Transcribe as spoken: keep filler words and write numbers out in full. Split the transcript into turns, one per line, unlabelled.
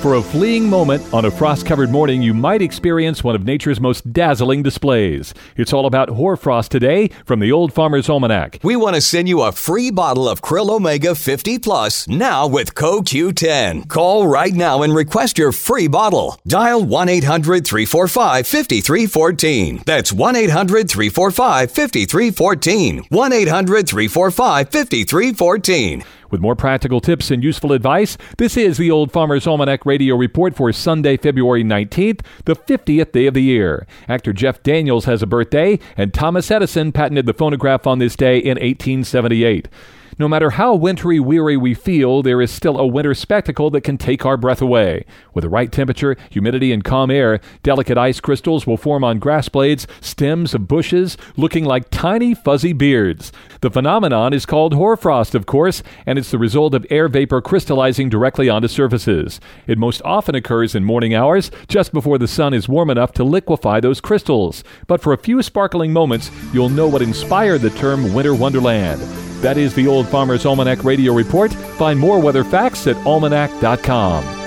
For a fleeting moment on a frost-covered morning, you might experience one of nature's most dazzling displays. It's all about hoarfrost today from the Old Farmer's Almanac.
We want to send you a free bottle of Krill Omega fifty plus now with Co Q ten. Call right now and request your free bottle. Dial one eight hundred three four five five three one four. That's one eight hundred three four five five three one four. one eight hundred three four five five three one four.
With more practical tips and useful advice, this is the Old Farmer's Almanac Radio Report for Sunday, February nineteenth, the fiftieth day of the year. Actor Jeff Daniels has a birthday, and Thomas Edison patented the phonograph on this day in eighteen seventy-eight. No matter how wintry weary we feel, there is still a winter spectacle that can take our breath away. With the right temperature, humidity, and calm air, delicate ice crystals will form on grass blades, stems of bushes, looking like tiny fuzzy beards. The phenomenon is called hoarfrost, of course, and it's the result of air vapor crystallizing directly onto surfaces. It most often occurs in morning hours, just before the sun is warm enough to liquefy those crystals. But for a few sparkling moments, you'll know what inspired the term Winter Wonderland. That is the Old Farmer's Almanac Radio Report. Find more weather facts at almanac dot com.